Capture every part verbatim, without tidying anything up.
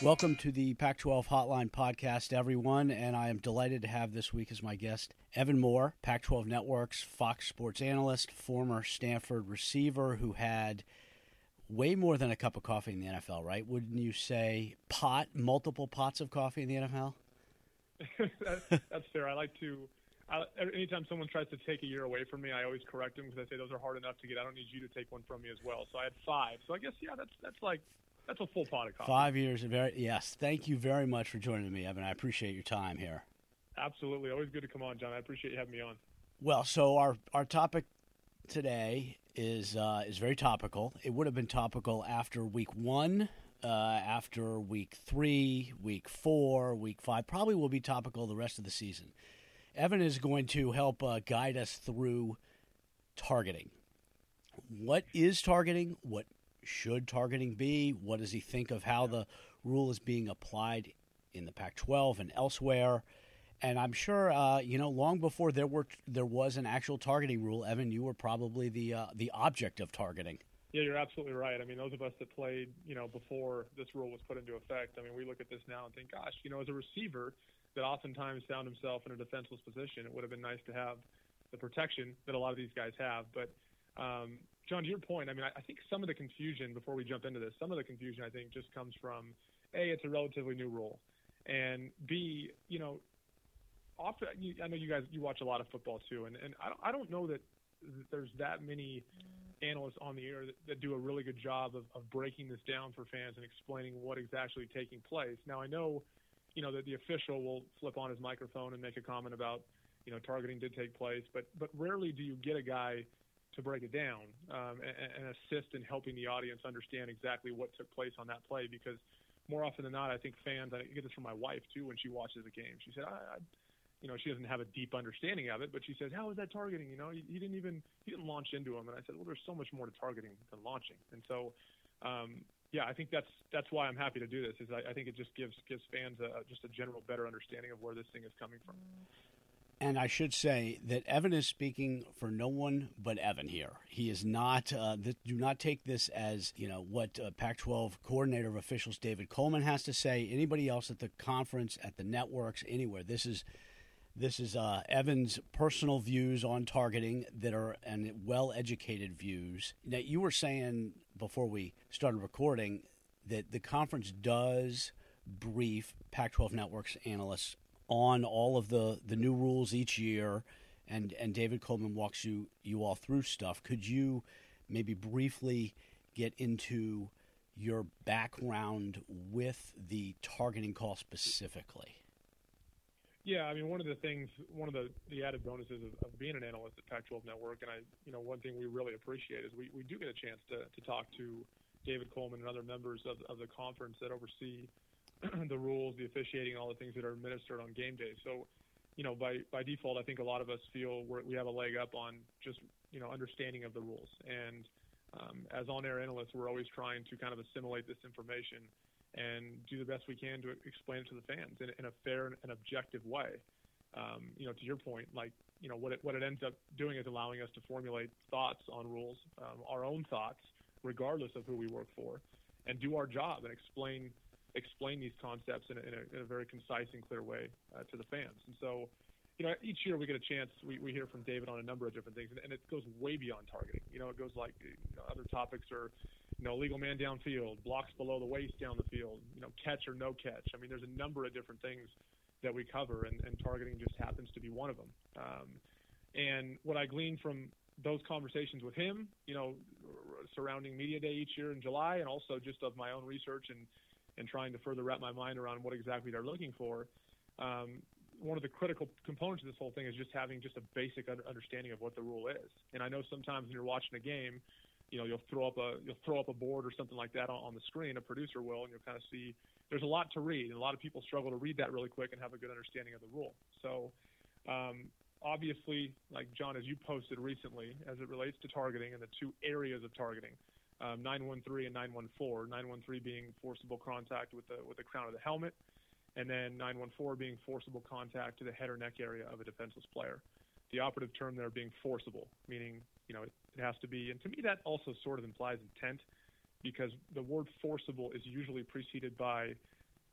Welcome to the Pac twelve Hotline Podcast, everyone, and I am delighted to have this week as my guest Evan Moore, Pac twelve Network's Fox Sports analyst, former Stanford receiver who had way more than a cup of coffee in the N F L, right? Wouldn't you say pot, multiple pots of coffee in the N F L? that, that's fair. I like to, I, anytime someone tries to take a year away from me, I always correct them because I say those are hard enough to get. I don't need you to take one from me as well. So I had five. So I guess, yeah, that's that's like, that's a full pot of coffee. Five years. Very Yes. Thank you very much for joining me, Evan. I appreciate your time here. Absolutely. Always good to come on, John. I appreciate you having me on. Well, so our, our topic today is uh, is very topical. It would have been topical after week one, uh, after week three, week four, week five. Probably will be topical the rest of the season. Evan is going to help uh, guide us through targeting. What is targeting? What should targeting be? What does he think of how the rule is being applied in the Pac twelve and elsewhere? And I'm sure, uh, you know, long before there were there was an actual targeting rule, Evan, you were probably the uh, the object of targeting. Yeah, you're absolutely right. I mean, those of us that played, you know, before this rule was put into effect, I mean, we look at this now and think, gosh, you know, as a receiver that oftentimes found himself in a defenseless position, it would have been nice to have the protection that a lot of these guys have. But um, John, to your point, I mean, I think some of the confusion, before we jump into this, some of the confusion I think just comes from, A, it's a relatively new rule, and B, you know, often, I know you guys, you watch a lot of football too, and, and I, don't, I don't know that there's that many analysts on the air that, that do a really good job of, of breaking this down for fans and explaining what is actually taking place. Now, I know, you know, that the official will flip on his microphone and make a comment about, you know, targeting did take place, but, but rarely do you get a guy to break it down um, and, and assist in helping the audience understand exactly what took place on that play, because more often than not, I think fans, I get this from my wife too when she watches a game. She said, I, I you know, she doesn't have a deep understanding of it, but she says, how is that targeting? You know, he, he didn't even, he didn't launch into him. And I said, well, there's so much more to targeting than launching. And so, um, yeah, I think that's, that's why I'm happy to do this is I, I think it just gives, gives fans a, just a general better understanding of where this thing is coming from. And I should say that Evan is speaking for no one but Evan here. He is not, uh, th- do not take this as, you know, what uh, Pac twelve coordinator of officials David Coleman has to say, anybody else at the conference, at the networks, anywhere. This is, This is uh, Evan's personal views on targeting that are and well-educated views. Now, you were saying before we started recording that the conference does brief Pac twelve Network's analysts on all of the, the new rules each year, and, and David Coleman walks you, you all through stuff. Could you maybe briefly get into your background with the targeting call specifically? Yeah, I mean, one of the things, one of the, the added bonuses of, of being an analyst at Pac twelve Network, and I, you know, one thing we really appreciate is we, we do get a chance to, to talk to David Coleman and other members of, of the conference that oversee the rules, the officiating, all the things that are administered on game day. So, you know, by, by default, I think a lot of us feel we're, we have a leg up on just, you know, understanding of the rules. And um, as on-air analysts, we're always trying to kind of assimilate this information and do the best we can to explain it to the fans in, in a fair and objective way. Um, you know, to your point, like, you know, what it, what it ends up doing is allowing us to formulate thoughts on rules, um, our own thoughts, regardless of who we work for, and do our job and explain explain these concepts in a, in a, in a very concise and clear way uh, to the fans. And so, you know, each year we get a chance, we, we hear from David on a number of different things, and, and it goes way beyond targeting. You know, it goes like, you know, other topics are, you know, illegal man downfield, blocks below the waist down the field, you know, catch or no catch. I mean, there's a number of different things that we cover, and, and targeting just happens to be one of them. Um, and what I glean from those conversations with him, you know, surrounding Media Day each year in July, and also just of my own research and, and trying to further wrap my mind around what exactly they're looking for, um, one of the critical components of this whole thing is just having just a basic understanding of what the rule is. And I know sometimes when you're watching a game, you know, you'll throw up a you'll throw up a board or something like that on, on the screen, a producer will, and you'll kind of see there's a lot to read, and a lot of people struggle to read that really quick and have a good understanding of the rule. So um, obviously, like John, as you posted recently, as it relates to targeting and the two areas of targeting, um, nine one three and nine one four, nine one three being forcible contact with the with the crown of the helmet, and then nine one four being forcible contact to the head or neck area of a defenseless player. The operative term there being forcible, meaning, you know, it, it has to be, and to me that also sort of implies intent, because the word forcible is usually preceded by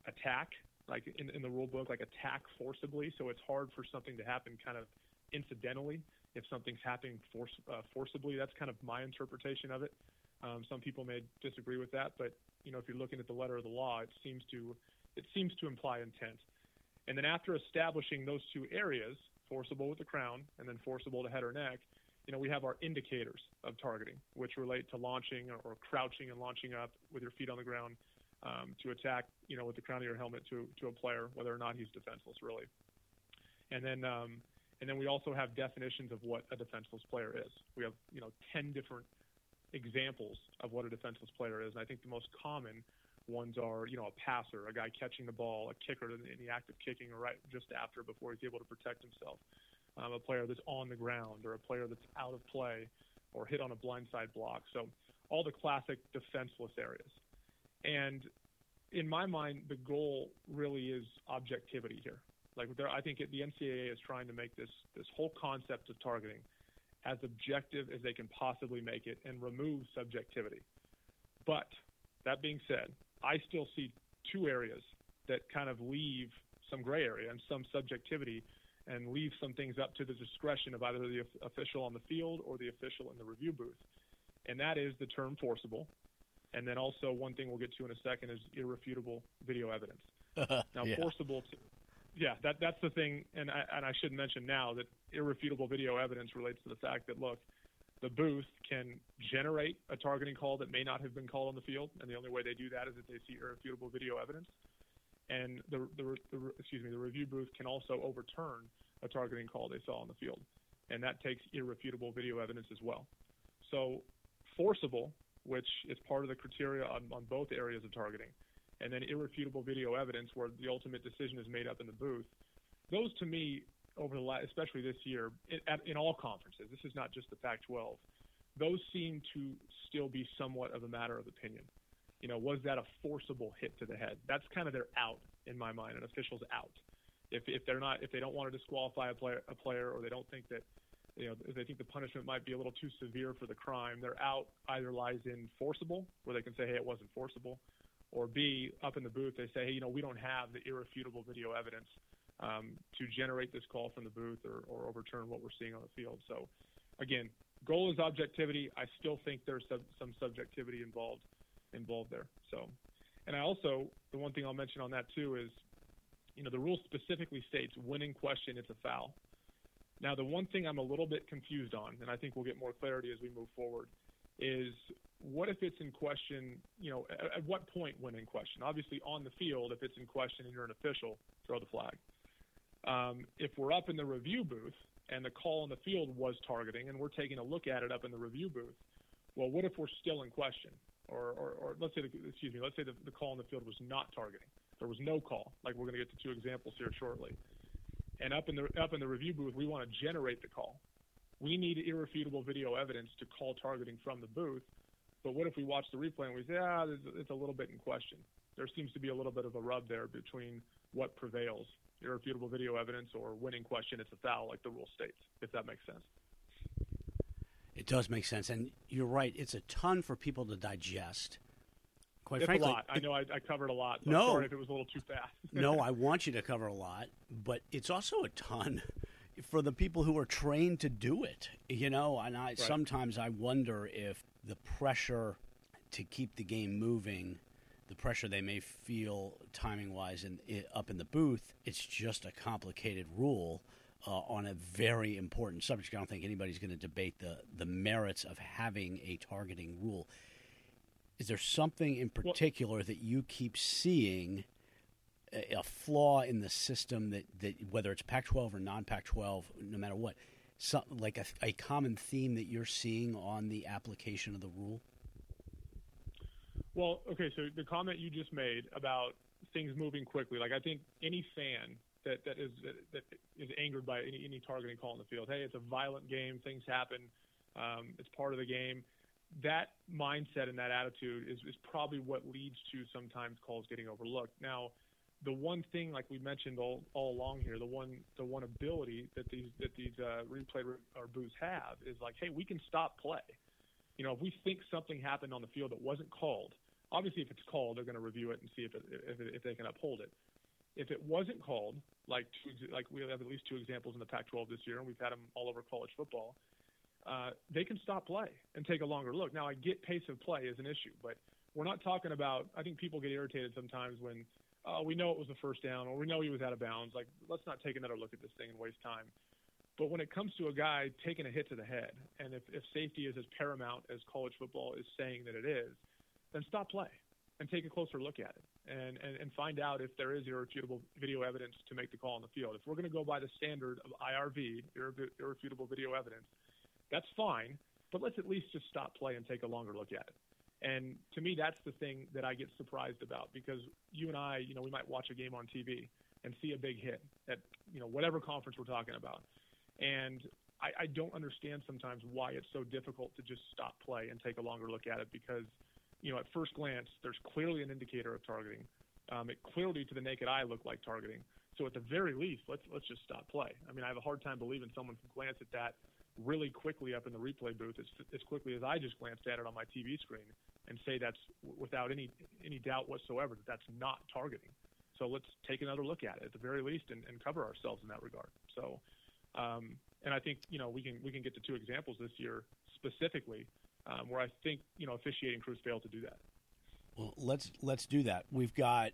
attack, like in, in the rule book, like attack forcibly. So it's hard for something to happen kind of incidentally if something's happening force, uh, forcibly. That's kind of my interpretation of it. Um, some people may disagree with that, but you know, if you're looking at the letter of the law, it seems to it seems to imply intent. And then after establishing those two areas, forcible with the crown and then forcible to head or neck, you know, we have our indicators of targeting, which relate to launching or, or crouching and launching up with your feet on the ground um, to attack, you know, with the crown of your helmet to to a player, whether or not he's defenseless, really. And then um, and then we also have definitions of what a defenseless player is. We have, you know, ten different examples of what a defenseless player is, and I think the most common ones are, you know, a passer, a guy catching the ball, a kicker in the act of kicking or right just after before he's able to protect himself, um, a player that's on the ground or a player that's out of play or hit on a blindside block. So all the classic defenseless areas. And in my mind, the goal really is objectivity here. Like there, I think the N C double A is trying to make this this whole concept of targeting as objective as they can possibly make it and remove subjectivity. But that being said, I still see two areas that kind of leave some gray area and some subjectivity and leave some things up to the discretion of either the official on the field or the official in the review booth. And that is the term forcible. And then also one thing we'll get to in a second is irrefutable video evidence. Now, yeah. forcible, to, yeah, that, that's the thing. And I, and I should mention now that irrefutable video evidence relates to the fact that, look, the booth can generate a targeting call that may not have been called on the field, and the only way they do that is if they see irrefutable video evidence. And the, the, the excuse me, the review booth can also overturn a targeting call they saw on the field, and that takes irrefutable video evidence as well. So forcible, which is part of the criteria on, on both areas of targeting, and then irrefutable video evidence where the ultimate decision is made up in the booth, those to me, over the last, especially this year, in, in all conferences, this is not just the Pac twelve, those seem to still be somewhat of a matter of opinion. You know, was that a forcible hit to the head? That's kind of their out in my mind. An official's out. If if they're not, if they don't want to disqualify a player, a player, or they don't think that, you know, if they think the punishment might be a little too severe for the crime, their out either lies in forcible, where they can say, hey, it wasn't forcible, or B, up in the booth, they say, hey, you know, we don't have the irrefutable video evidence Um, to generate this call from the booth or, or overturn what we're seeing on the field. So, again, goal is objectivity. I still think there's sub, some subjectivity involved involved there. So, and I also, the one thing I'll mention on that too is, you know, the rule specifically states when in question it's a foul. Now, the one thing I'm a little bit confused on, and I think we'll get more clarity as we move forward, is what if it's in question, you know, at, at what point when in question? Obviously on the field, if it's in question and you're an official, throw the flag. Um, if we're up in the review booth and the call on the field was targeting and we're taking a look at it up in the review booth, well, what if we're still in question? Or, or, or let's say, the, excuse me, let's say the, the call on the field was not targeting. There was no call, like we're going to get to two examples here shortly. And up in the up in the review booth, we want to generate the call. We need irrefutable video evidence to call targeting from the booth. But what if we watch the replay and we say, ah, it's a little bit in question? There seems to be a little bit of a rub there between what prevails, irrefutable video evidence or when in question it's a foul, like the rule states, if that makes sense. It does make sense. And you're right. It's a ton for people to digest. Quite it's frankly, a lot. I know I, I covered a lot. So no, I'm sorry if it was a little too fast. No, I want you to cover a lot, but it's also a ton for the people who are trained to do it. You know, and I right. sometimes I wonder if the pressure to keep the game moving, the pressure they may feel timing-wise in, in, up in the booth, it's just a complicated rule uh, on a very important subject. I don't think anybody's going to debate the, the merits of having a targeting rule. Is there something in particular well, that you keep seeing a, a flaw in the system that, that whether it's Pac twelve or non-Pac twelve, no matter what, some, like a, a common theme that you're seeing on the application of the rule? Well, okay, so the comment you just made about things moving quickly, like I think any fan that, that is that is angered by any, any targeting call in the field, hey, it's a violent game, things happen, um, it's part of the game. That mindset and that attitude is, is probably what leads to sometimes calls getting overlooked. Now, the one thing, like we mentioned all, all along here, the one the one ability that these that these uh, replay or booths have is like, hey, we can stop play. You know, if we think something happened on the field that wasn't called, obviously, if it's called, they're going to review it and see if it, if, it, if they can uphold it. If it wasn't called, like two, like we have at least two examples in the Pac twelve this year, and we've had them all over college football, uh, they can stop play and take a longer look. Now, I get pace of play is an issue, but we're not talking about – I think people get irritated sometimes when oh, we know it was a first down or we know he was out of bounds. Like, let's not take another look at this thing and waste time. But when it comes to a guy taking a hit to the head, and if, if safety is as paramount as college football is saying that it is, then stop play and take a closer look at it and, and, and find out if there is irrefutable video evidence to make the call on the field. If we're going to go by the standard of I R V, irrefutable video evidence, that's fine, but let's at least just stop play and take a longer look at it. And to me, that's the thing that I get surprised about, because you and I, you know, we might watch a game on T V and see a big hit at, you know, whatever conference we're talking about. And I, I don't understand sometimes why it's so difficult to just stop play and take a longer look at it, because, you know, at first glance, there's clearly an indicator of targeting. Um, it clearly, to the naked eye, looked like targeting. So at the very least, let's let's just stop play. I mean, I have a hard time believing someone can glance at that really quickly up in the replay booth as, as quickly as I just glanced at it on my T V screen and say that's without any any doubt whatsoever that that's not targeting. So let's take another look at it at the very least and, and cover ourselves in that regard. So, um, and I think, you know, we can we can get to two examples this year specifically um, where I think, you know, officiating crews fail to do that. Well, let's let's do that. We've got,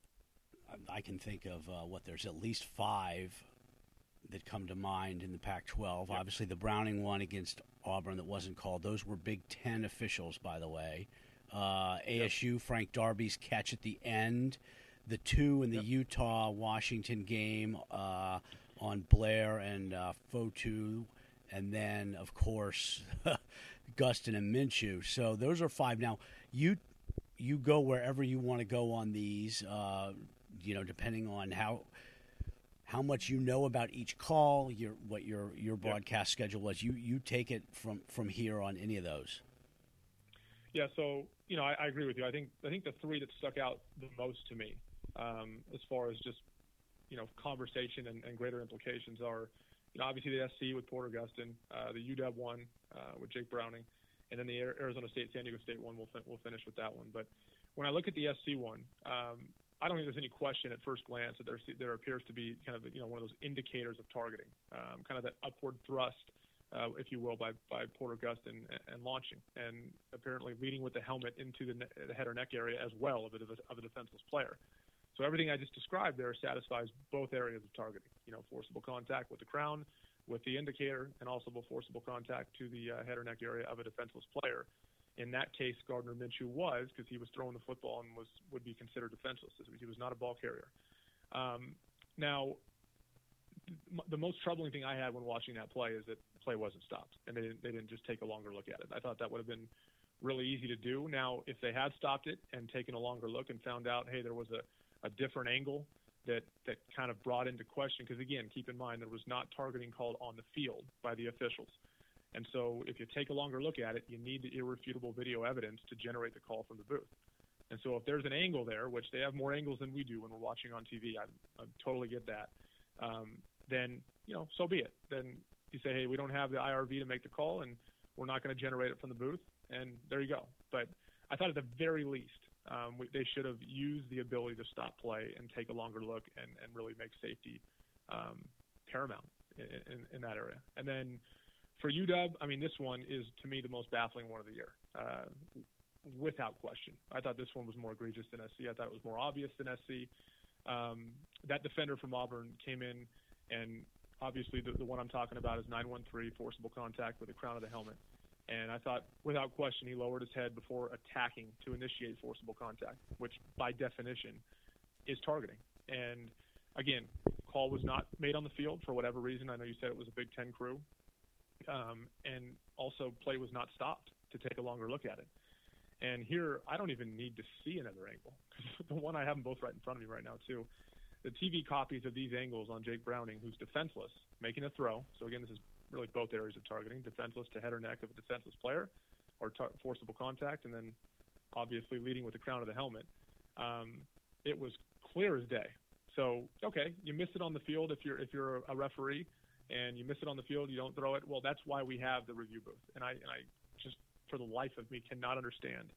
I can think of uh, what there's at least five that come to mind in the Pac twelve. Yep. Obviously, the Browning one against Auburn that wasn't called. Those were Big Ten officials, by the way. Uh, A S U, yep. Frank Darby's catch at the end. The two in the yep. Utah-Washington game uh, on Blair and uh, Fotu. And then, of course, Gustin and Minshew. So those are five. Now, you you go wherever you want to go on these, uh, you know, depending on how – how much you know about each call, your what your your broadcast yep. schedule was. You you take it from, from here on any of those. Yeah, so you know I, I agree with you. I think I think the three that stuck out the most to me, um, as far as just you know conversation and, and greater implications, are you know obviously the S C with Porter Gustin, uh, the U W one uh, with Jake Browning, and then the Arizona State San Diego State one. We'll fin- we'll finish with that one. But when I look at the S C one. Um, I don't think there's any question at first glance that there there appears to be kind of you know one of those indicators of targeting, um, kind of that upward thrust, uh, if you will, by by Porter Gustin and, and launching, and apparently leading with the helmet into the, ne- the head or neck area as well of a, of a defenseless player. So everything I just described there satisfies both areas of targeting. You know, forcible contact with the crown, with the indicator, and also forcible contact to the uh, head or neck area of a defenseless player. In that case, Gardner Minshew was, because he was throwing the football and was would be considered defenseless. He was not a ball carrier. Um, now, the most troubling thing I had when watching that play is that the play wasn't stopped, and they didn't, they didn't just take a longer look at it. I thought that would have been really easy to do. Now, if they had stopped it and taken a longer look and found out, hey, there was a, a different angle that, that kind of brought into question, because, again, keep in mind there was not targeting called on the field by the officials. And so if you take a longer look at it, you need the irrefutable video evidence to generate the call from the booth. And so if there's an angle there, which they have more angles than we do when we're watching on T V, I, I totally get that, um, then, you know, so be it. Then you say, hey, we don't have the I R V to make the call, and we're not going to generate it from the booth, and there you go. But I thought at the very least um, we, they should have used the ability to stop play and take a longer look and, and really make safety um, paramount in, in, in that area. And then for U W, I mean, this one is, to me, the most baffling one of the year, uh, without question. I thought this one was more egregious than S C. I thought it was more obvious than S C. Um, that defender from Auburn came in, and obviously the, the one I'm talking about is nine one three, forcible contact with the crown of the helmet. And I thought, without question, he lowered his head before attacking to initiate forcible contact, which by definition is targeting. And, again, call was not made on the field for whatever reason. I know you said it was a Big Ten crew. Um, and also play was not stopped to take a longer look at it. And here, I don't even need to see another angle. The one I have them both right in front of me right now, too. The T V copies of these angles on Jake Browning, who's defenseless, making a throw. So, again, this is really both areas of targeting, defenseless to head or neck of a defenseless player, or tar- forcible contact, and then obviously leading with the crown of the helmet. Um, it was clear as day. So, okay, you miss it on the field if you're if you're a referee, and you miss it on the field, you don't throw it. Well, that's why we have the review booth. And I, and I just, for the life of me, cannot understand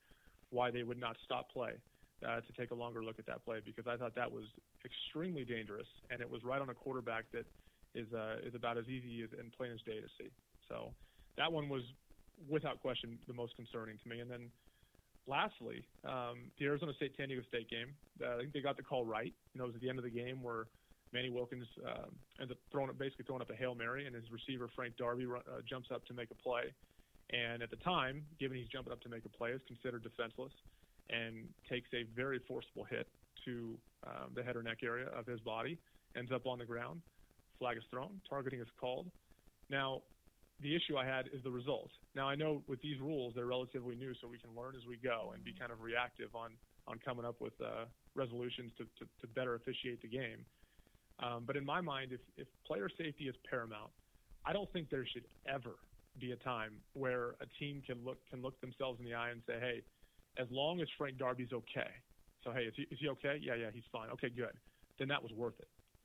why they would not stop play uh, to take a longer look at that play, because I thought that was extremely dangerous, and it was right on a quarterback that is uh, is about as easy as, and plain as day to see. So that one was, without question, the most concerning to me. And then lastly, um, the Arizona State-San Diego State game, uh, I think they got the call right. You know, it was at the end of the game where Manny Wilkins uh, ends up throwing it, basically throwing up a Hail Mary, and his receiver, Frank Darby, uh, jumps up to make a play. And at the time, given he's jumping up to make a play, is considered defenseless and takes a very forceful hit to um, the head or neck area of his body, ends up on the ground, flag is thrown, targeting is called. Now, the issue I had is the result. Now, I know with these rules, they're relatively new, so we can learn as we go and be kind of reactive on, on coming up with uh, resolutions to, to, to better officiate the game. Um, but in my mind, if, if player safety is paramount, I don't think there should ever be a time where a team can look can look themselves in the eye and say, hey, as long as Frank Darby's okay, so, hey, is he, is he okay? Yeah, yeah, he's fine. Okay, good. Then that was worth it.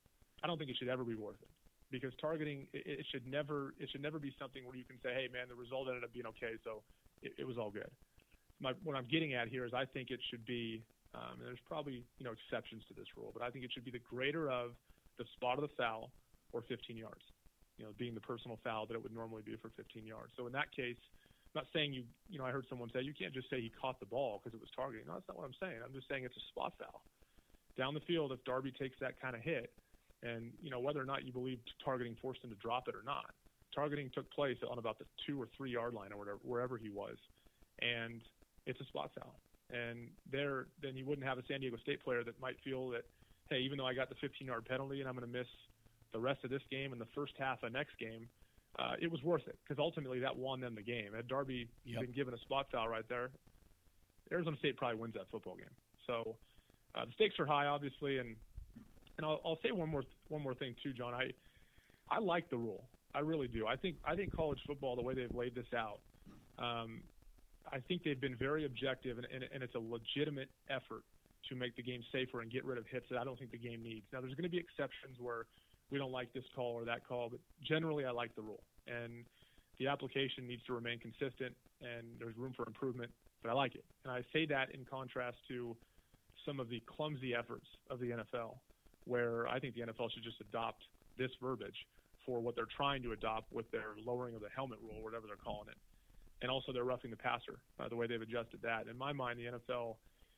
I don't think it should ever be worth it, because targeting, it, it should never it should never be something where you can say, hey, man, the result ended up being okay, so it, it was all good. My, what I'm getting at here is I think it should be, um, and there's probably, you know, exceptions to this rule, but I think it should be the greater of the spot of the foul or fifteen yards, you know, being the personal foul that it would normally be for fifteen yards. So in that case, I'm not saying you, you know, I heard someone say you can't just say he caught the ball because it was targeting. No, that's not what I'm saying. I'm just saying it's a spot foul. Down the field, if Darby takes that kind of hit, and, you know, whether or not you believe targeting forced him to drop it or not, targeting took place on about the two or three yard line or whatever, wherever he was, and it's a spot foul. And there, then you wouldn't have a San Diego State player that might feel that, hey, even though I got the fifteen yard penalty and I'm going to miss the rest of this game and the first half of next game, uh, it was worth it, because ultimately that won them the game. Had Darby yep. been given a spot foul right there, Arizona State probably wins that football game. So uh, the stakes are high, obviously, and and I'll, I'll say one more one more thing too, John. I I like the rule. I really do. I think I think college football, the way they've laid this out, um, I think they've been very objective, and, and, and it's a legitimate effort to make the game safer and get rid of hits that I don't think the game needs. Now, there's going to be exceptions where we don't like this call or that call, but generally I like the rule. And the application needs to remain consistent, and there's room for improvement, but I like it. And I say that in contrast to some of the clumsy efforts of the N F L, where I think the N F L should just adopt this verbiage for what they're trying to adopt with their lowering of the helmet rule, or whatever they're calling it. And also they're roughing the passer, uh, the way they've adjusted that. In my mind, the N F L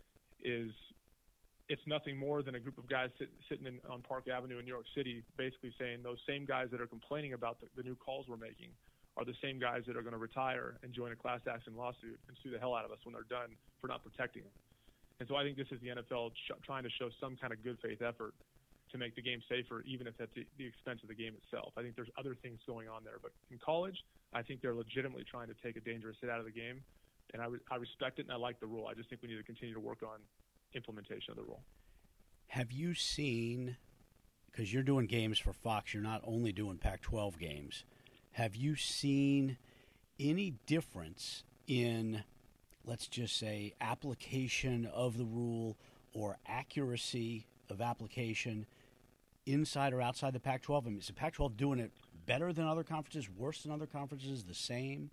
is – it's nothing more than a group of guys sit, sitting in, on Park Avenue in New York City, basically saying those same guys that are complaining about the, the new calls we're making are the same guys that are going to retire and join a class action lawsuit and sue the hell out of us when they're done for not protecting them. And so I think this is the N F L sh- trying to show some kind of good faith effort to make the game safer, even if at the, the expense of the game itself. I think there's other things going on there. But in college, I think they're legitimately trying to take a dangerous hit out of the game, and I, re- I respect it, and I like the rule. I just think we need to continue to work on implementation of the rule. Have you seen, because you're doing games for Fox, you're not only doing Pac twelve games, have you seen any difference in, let's just say, application of the rule or accuracy of application inside or outside the Pac twelve? I mean, is the Pac twelve doing it better than other conferences, worse than other conferences, the same?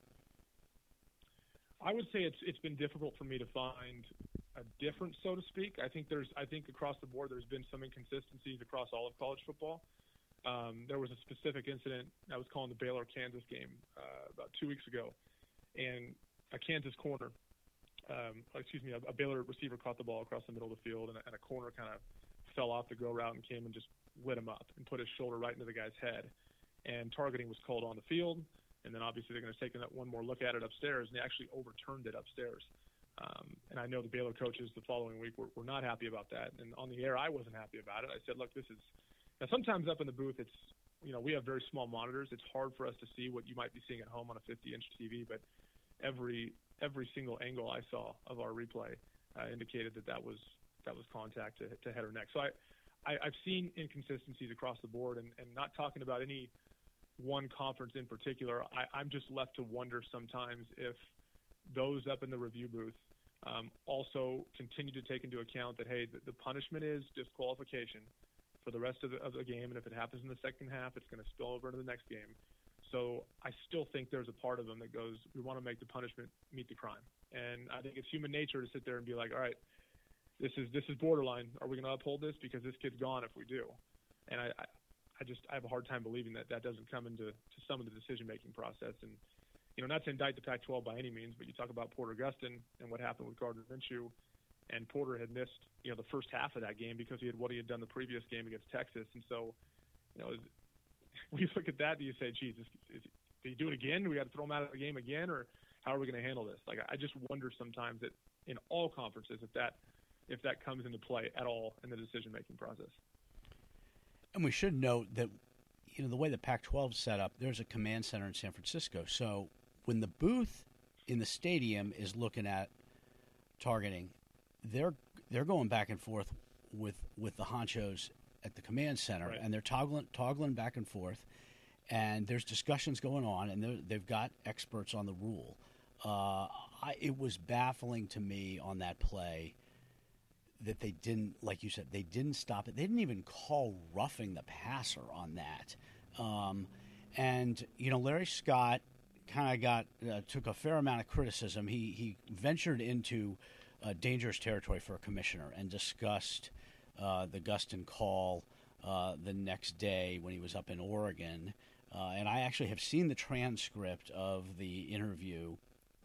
I would say it's it's been difficult for me to find a difference, so to speak. I think there's I think across the board there's been some inconsistencies across all of college football. Um, there was a specific incident I was calling the Baylor-Kansas game uh, about two weeks ago, and a Kansas corner, um, excuse me, a, a Baylor receiver caught the ball across the middle of the field, and a, and a corner kind of fell off the go route and came and just lit him up and put his shoulder right into the guy's head. And targeting was called on the field, and then obviously they're going to take one more look at it upstairs, and they actually overturned it upstairs. Um, and I know the Baylor coaches the following week were, were not happy about that. And on the air, I wasn't happy about it. I said, look, this is – now sometimes up in the booth, it's – you know, we have very small monitors. It's hard for us to see what you might be seeing at home on a fifty-inch T V, but every every single angle I saw of our replay uh, indicated that that was that was contact to, to head or neck. So I, I, I've seen inconsistencies across the board, and, and not talking about any one conference in particular, I, I'm just left to wonder sometimes if – those up in the review booth um, also continue to take into account that, hey, the, the punishment is disqualification for the rest of the, of the game, and if it happens in the second half, it's going to spill over into the next game. So I still think there's a part of them that goes, we want to make the punishment meet the crime. And I think it's human nature to sit there and be like, all right, this is this is borderline. Are we going to uphold this? Because this kid's gone if we do. And I, I, I just I have a hard time believing that that doesn't come into to some of the decision-making process. And, you know, not to indict the Pac twelve by any means, but you talk about Porter Gustin and what happened with Gardner Minshew. And Porter had missed, you know, the first half of that game because he had what he had done the previous game against Texas. And so, you know, when you look at that, do you say, geez, is, is, did he do it again? Do we got to throw him out of the game again? Or how are we going to handle this? Like, I just wonder sometimes that in all conferences if that if that comes into play at all in the decision-making process. And we should note that, you know, the way the Pac twelve is set up, there's a command center in San Francisco. So when the booth in the stadium is looking at targeting, they're they're going back and forth with with the honchos at the command center, right. and they're toggling toggling back and forth, and there's discussions going on, and they've got experts on the rule. Uh, I, it was baffling to me on that play that they didn't, like you said, they didn't stop it. They didn't even call roughing the passer on that. Um, and you know, Larry Scott kind of got uh, took a fair amount of criticism. He he ventured into uh, dangerous territory for a commissioner and discussed uh, the Gustin call uh, the next day when he was up in Oregon. Uh, and I actually have seen the transcript of the interview.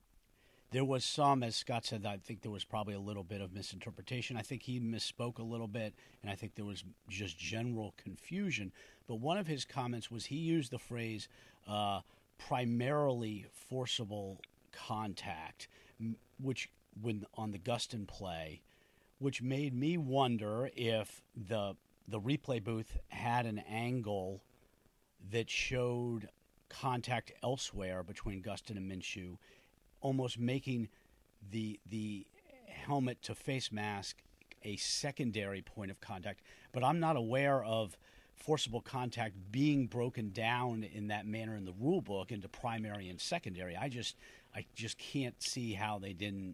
There was some, as Scott said, I think there was probably a little bit of misinterpretation. I think he misspoke a little bit, and I think there was just general confusion. But one of his comments was he used the phrase uh, primarily forcible contact, which when on the Gustin play, which made me wonder if the the replay booth had an angle that showed contact elsewhere between Gustin and Minshew, almost making the the helmet to face mask a secondary point of contact. But I'm not aware of forcible contact being broken down in that manner in the rule book into primary and secondary. I just I just can't see how they didn't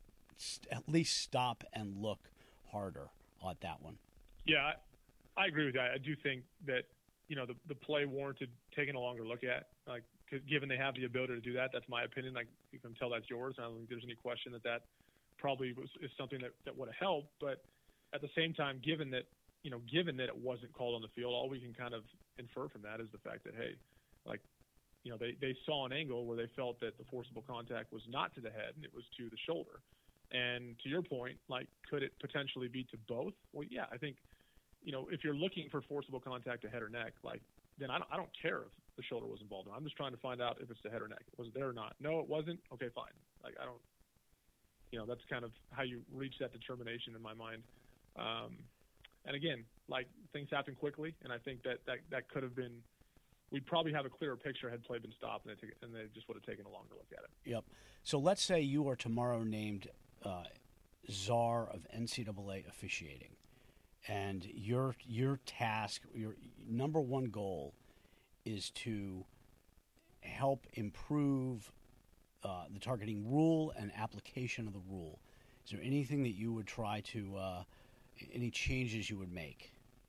st- at least stop and look harder at that one. Yeah, I, I agree with that. I do think that, you know, the the play warranted taking a longer look at. Like, given they have the ability to do that, that's my opinion. Like, you can tell that's yours. I don't think there's any question that that probably was, is something that, that would have helped. But at the same time, given that, you know, given that it wasn't called on the field, all we can kind of infer from that is the fact that, hey, like, you know, they, they saw an angle where they felt that the forcible contact was not to the head and it was to the shoulder. And to your point, like, could it potentially be to both? Well, yeah, I think, you know, if you're looking for forcible contact to head or neck, like, then I don't, I don't care if the shoulder was involved. I'm just trying to find out if it's the head or neck. Was it there or not? No, it wasn't. Okay, fine. Like, I don't, you know, that's kind of how you reach that determination in my mind. Um, and again, like, things happen quickly, and I think that, that, that could have been, we'd probably have a clearer picture had play been stopped, and they, took, and they just would have taken a longer look at it. Yep. So let's say you are tomorrow named uh, czar of N C double A officiating, and your your task, your number one goal is to help improve uh, the targeting rule and application of the rule. Is there anything that you would try to, uh, any changes you would make?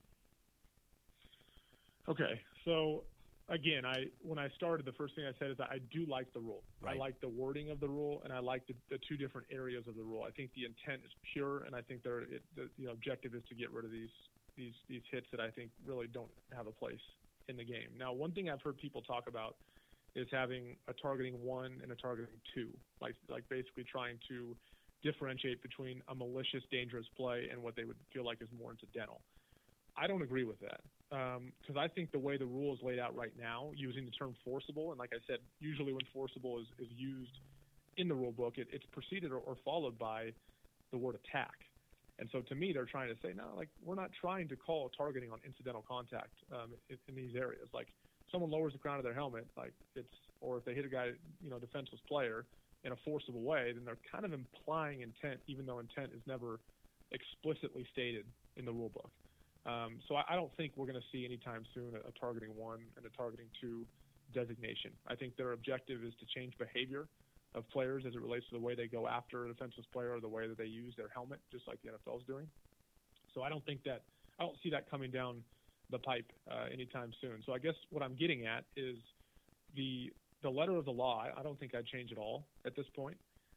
Okay, so again, I when I started, the first thing I said is that I do like the rule. Right. I like the wording of the rule, and I like the, the two different areas of the rule. I think the intent is pure, and I think there, it, the, the objective is to get rid of these these these hits that I think really don't have a place in the game. Now, one thing I've heard people talk about is having a targeting one and a targeting two, like like basically trying to differentiate between a malicious, dangerous play and what they would feel like is more incidental. I don't agree with that because um, I think the way the rule is laid out right now, using the term forcible, and like I said, usually when forcible is, is used in the rule book, it, it's preceded or, or followed by the word attack. And so to me, they're trying to say, no, like, we're not trying to call targeting on incidental contact um, in, in these areas. Like, someone lowers the crown of their helmet, like it's, or if they hit a guy, you know, defenseless player in a forcible way, then they're kind of implying intent, even though intent is never explicitly stated in the rule book. Um, so I, I don't think we're going to see anytime soon a, a targeting one and a targeting two designation. I think their objective is to change behavior of players as it relates to the way they go after a defenseless player or the way that they use their helmet, just like the N F L is doing. So I don't think that I don't see that coming down the pipe uh, anytime soon. So I guess what I'm getting at is the the letter of the law. I, I don't think I'd change at all at this point.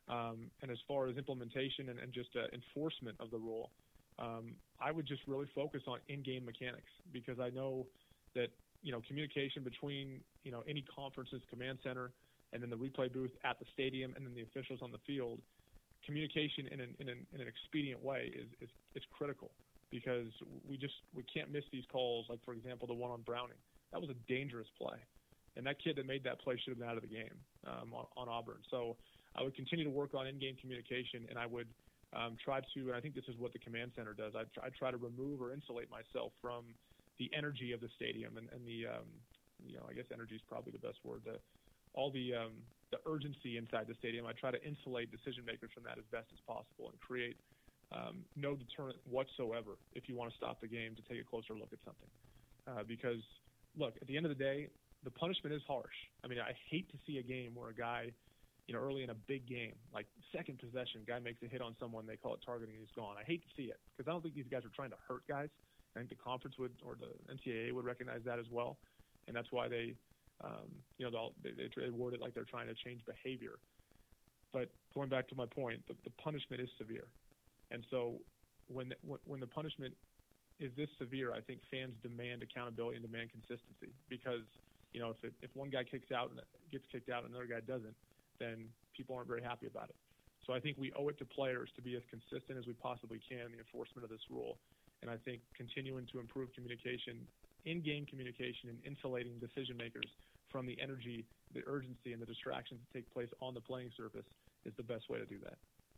Um, and as far as implementation and, and just uh, enforcement of the rule, um, I would just really focus on in-game mechanics, because I know that, you know, communication between, you know, any conference's command center and then the replay booth at the stadium and then the officials on the field, communication in an, in an, in an expedient way is, is, is critical, because we just we can't miss these calls. Like, for example, the one on Browning. That was a dangerous play. And that kid that made that play should have been out of the game um, on, on Auburn. So I would continue to work on in-game communication, and I would um, try to, and I think this is what the command center does, I try, I try to remove or insulate myself from the energy of the stadium and, and the, um, you know, I guess energy is probably the best word, the, all the, um, the urgency inside the stadium. I try to insulate decision makers from that as best as possible and create um, no deterrent whatsoever if you want to stop the game to take a closer look at something. Uh, because, look, at the end of the day, the punishment is harsh. I mean, I hate to see a game where a guy, you know, early in a big game, like second possession, guy makes a hit on someone, they call it targeting, and he's gone. I hate to see it, because I don't think these guys are trying to hurt guys. I think the conference would, or the N C double A would recognize that as well, and that's why they, um, you know, they, they, they word it like they're trying to change behavior. But going back to my point, the, the punishment is severe, and so when the, when the punishment is this severe, I think fans demand accountability and demand consistency, because, you know, if it, if one guy kicks out and gets kicked out and another guy doesn't, then people aren't very happy about it. So I think we owe it to players to be as consistent as we possibly can in the enforcement of this rule. And I think continuing to improve communication, in-game communication, and insulating decision makers from the energy, the urgency, and the distractions that take place on the playing surface is the best way to do that.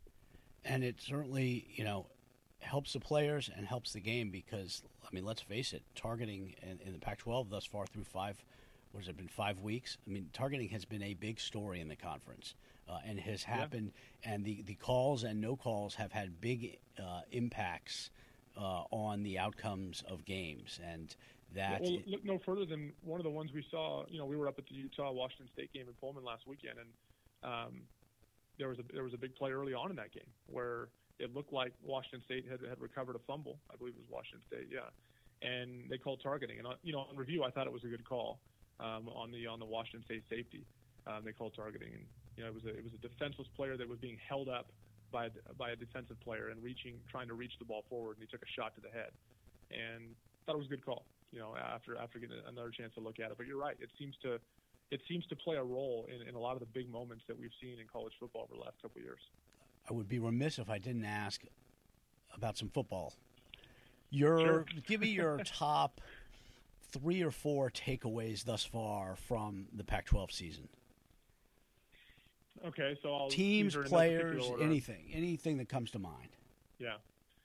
And it certainly, you know, helps the players and helps the game, because, I mean, let's face it, targeting in, in the Pac twelve thus far through five, what has it been, five weeks? I mean, targeting has been a big story in the conference, uh, and has happened, yeah. and the, the calls and no calls have had big uh, impacts uh, on the outcomes of games, and that... Well, look no further than one of the ones we saw. You know, we were up at the Utah-Washington State game in Pullman last weekend, and um, there was a there was a big play early on in that game where it looked like Washington State had, had recovered a fumble. I believe it was Washington State, yeah. And they called targeting. And, you know, on review, I thought it was a good call um, on the on the Washington State safety. Um, they called targeting. And, you know, it was a, it was a defenseless player that was being held up by a, by a defensive player and reaching, trying to reach the ball forward, and he took a shot to the head. And I thought it was a good call, you know, after after getting another chance to look at it. But you're right. It seems to it seems to play a role in, in a lot of the big moments that we've seen in college football over the last couple of years. I would be remiss if I didn't ask about some football. Your sure. Give me your top three or four takeaways thus far from the Pac twelve season. Okay, so I'll teams, players, no anything, anything that comes to mind. Yeah,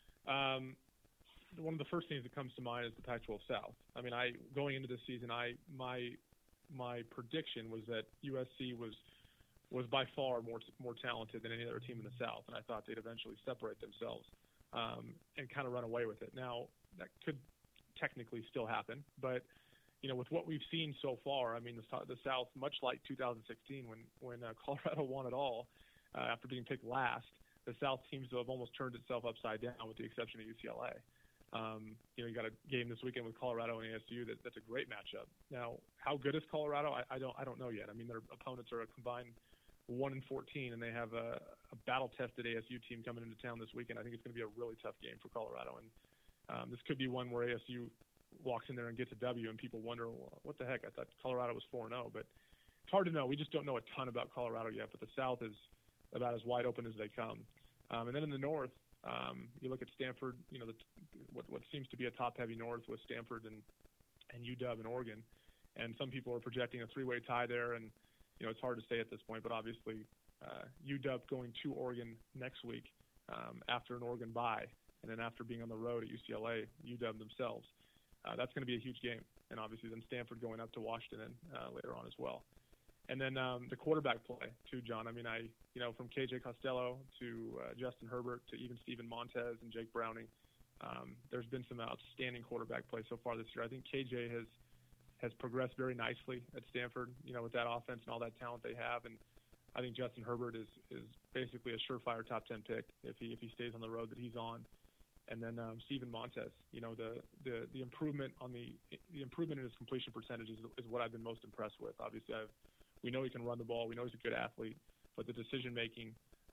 um, one of the first things that comes to mind is the Pac twelve South. I mean, I going into this season, I my my prediction was that U S C was. was by far more more talented than any other team in the South, and I thought they'd eventually separate themselves um, and kind of run away with it. Now, that could technically still happen, but, you know, with what we've seen so far, I mean, the, the South, much like two thousand sixteen when, when uh, Colorado won it all uh, after being picked last, the South seems to have almost turned itself upside down with the exception of U C L A. Um, you know, you got a game this weekend with Colorado and A S U that, that's a great matchup. Now, how good is Colorado? I, I don't I don't know yet. I mean, their opponents are a combined one and fourteen, and they have a, a battle-tested A S U team coming into town this weekend. I think it's going to be a really tough game for Colorado, and um, this could be one where A S U walks in there and gets a W, and people wonder, well, what the heck? I thought Colorado was four and oh, but it's hard to know. We just don't know a ton about Colorado yet, but the South is about as wide open as they come. Um, and then in the North, um, you look at Stanford, you know, the, what, what seems to be a top-heavy North with Stanford and, and U W and Oregon, and some people are projecting a three-way tie there, and you know, it's hard to say at this point, but obviously uh, U W going to Oregon next week um, after an Oregon bye, and then after being on the road at U C L A, U W themselves, uh, that's going to be a huge game. And obviously then Stanford going up to Washington uh, later on as well. And then um, the quarterback play too, John. I mean, I you know, from K J Costello to uh, Justin Herbert to even Steven Montez and Jake Browning, um, there's been some outstanding quarterback play so far this year. I think K J has has progressed very nicely at Stanford, you know, with that offense and all that talent they have. And I think Justin Herbert is, is basically a surefire top ten pick if he if he stays on the road that he's on. And then um, Steven Montez, you know, the, the, the improvement on the the improvement in his completion percentage is, is what I've been most impressed with. Obviously, I've, we know he can run the ball. We know he's a good athlete, but the decision making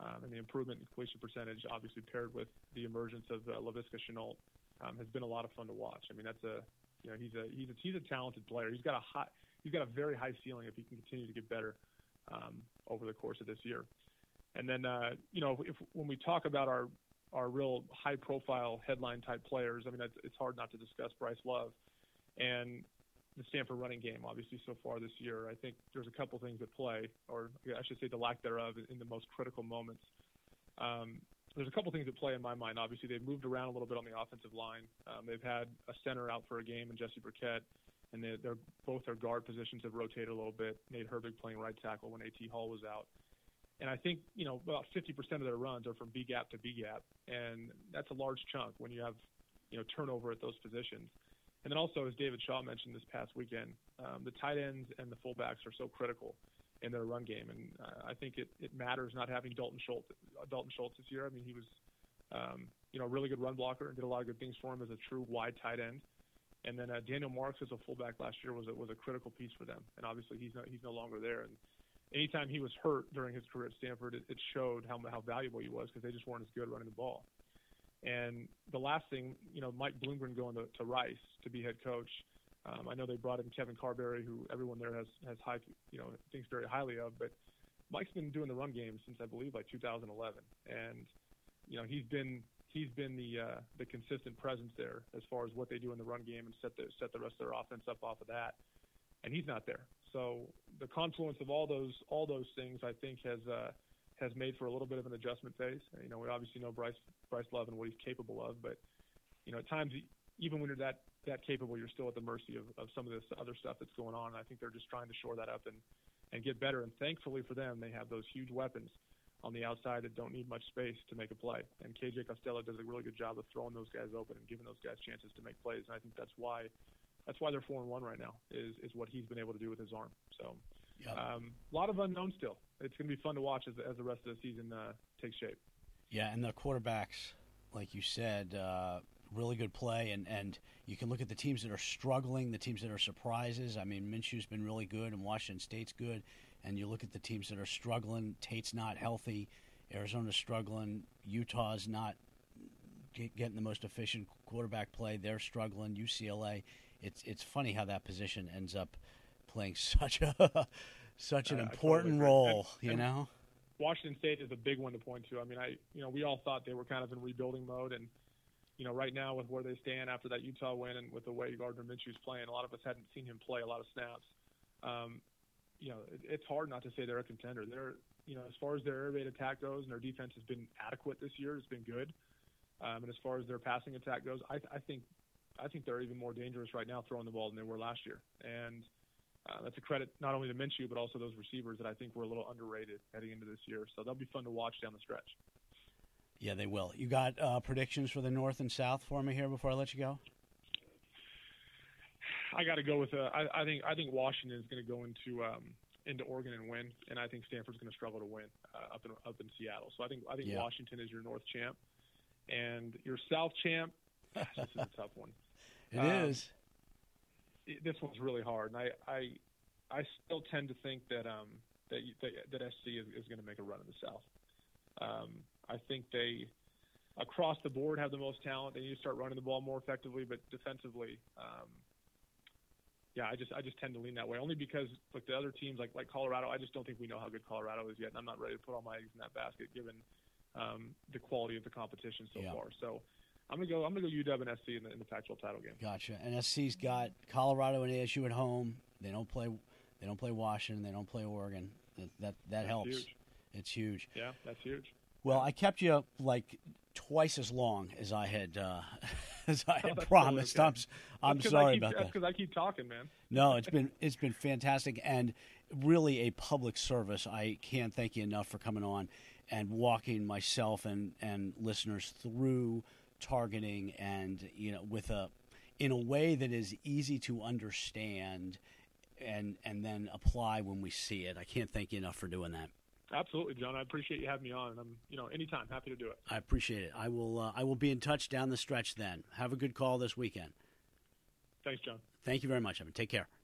um, and the improvement in completion percentage, obviously paired with the emergence of uh, Laviska Shenault, um, has been a lot of fun to watch. I mean, that's a you know he's a he's a he's a talented player. He's got a high he's got a very high ceiling if he can continue to get better um, over the course of this year. And then uh, you know if when we talk about our our real high profile headline type players, I mean it's, it's hard not to discuss Bryce Love and the Stanford running game. Obviously, so far this year, I think there's a couple things at play, or I should say the lack thereof, in the most critical moments. Um, there's a couple things at play in my mind. Obviously, they've moved around a little bit on the offensive line. Um, they've had a center out for a game in Jesse Burkett, and they, they're both their guard positions have rotated a little bit. Nate Herbig playing right tackle when A T Hall was out. And I think, you know, about fifty percent of their runs are from B-gap to B-gap, and that's a large chunk when you have, you know, turnover at those positions. And then also, as David Shaw mentioned this past weekend, um, the tight ends and the fullbacks are so critical in their run game. And uh, I think it, it matters not having Dalton Schultz, Dalton Schultz this year. I mean, he was, um, you know, a really good run blocker and did a lot of good things for him as a true wide tight end. And then uh, Daniel Marks as a fullback last year was a, was a critical piece for them. And obviously, he's not, he's no longer there. And anytime he was hurt during his career at Stanford, it, it showed how how valuable he was because they just weren't as good running the ball. And the last thing, you know, Mike Bloomgren going to, to Rice to be head coach. Um, I know they brought in Kevin Carberry, who everyone there has has high, you know, thinks very highly of. But Mike's been doing the run game since I believe like two thousand eleven, and you know he's been he's been the uh, the consistent presence there as far as what they do in the run game and set the set the rest of their offense up off of that. And he's not there. So the confluence of all those all those things, I think, has uh, has made for a little bit of an adjustment phase. You know, we obviously know Bryce Bryce Love and what he's capable of, but you know, at times, even when you're that that capable, you're still at the mercy of, of some of this other stuff that's going on. And I think they're just trying to shore that up and, and get better. And thankfully for them, they have those huge weapons on the outside that don't need much space to make a play. And K J Costello does a really good job of throwing those guys open and giving those guys chances to make plays. And I think that's why that's why they're four and one right now is is what he's been able to do with his arm. So. Yep. Um, a lot of unknowns still. It's going to be fun to watch as, as the rest of the season uh, takes shape. Yeah, and the quarterbacks, like you said, uh, really good play. And, and you can look at the teams that are struggling, the teams that are surprises. I mean, Minshew's been really good, and Washington State's good. And you look at the teams that are struggling. Tate's not healthy. Arizona's struggling. Utah's not get, getting the most efficient quarterback play. They're struggling. U C L A. It's it's funny how that position ends up playing such a such an uh, important totally role, and, you and know. Washington State is a big one to point to. I mean, I you know we all thought they were kind of in rebuilding mode, and you know right now with where they stand after that Utah win and with the way Gardner Minshew's playing, a lot of us hadn't seen him play a lot of snaps. Um, you know, it, it's hard not to say they're a contender. They're you know as far as their air raid attack goes, and their defense has been adequate this year. It's been good, um, and as far as their passing attack goes, I, I think I think they're even more dangerous right now throwing the ball than they were last year, and. Uh, that's a credit not only to Minshew, but also those receivers that I think were a little underrated heading into this year. So they'll be fun to watch down the stretch. Yeah, they will. You got uh, predictions for the North and South for me here before I let you go? I got to go with uh, I, I think I think Washington is going to go into um, into Oregon and win, and I think Stanford's going to struggle to win uh, up in up in Seattle. So I think I think yeah. Washington is your North champ, and your South champ. This is a tough one. It um, is. This one's really hard, and I, I, I still tend to think that um that that, that S C is, is going to make a run in the South. Um, I think they, across the board, have the most talent. They need to start running the ball more effectively, but defensively, um, yeah, I just I just tend to lean that way. Only because look, the other teams like like Colorado, I just don't think we know how good Colorado is yet, and I'm not ready to put all my eggs in that basket given um, the quality of the competition so yeah. far. So. I'm gonna go. I'm gonna go U W and S C in the, in the Pac twelve title game. Gotcha. And S C's got Colorado and A S U at home. They don't play. They don't play Washington. They don't play Oregon. That that, that that's helps. Huge. It's huge. Yeah, that's huge. Well, I kept you like twice as long as I had uh, as I had oh, promised. Totally okay. I'm I'm that's sorry keep, about that's that. Because I keep talking, man. No, it's been it's been fantastic and really a public service. I can't thank you enough for coming on and walking myself and and listeners through targeting and you know with a in a way that is easy to understand and and then apply when we see it. I can't thank you enough for doing that. Absolutely, John. I appreciate you having me on, and I'm you know anytime happy to do it. I appreciate it. I will uh, I will be in touch down the stretch then. Have a good call this weekend. Thanks, John. Thank you very much, Evan. Take care.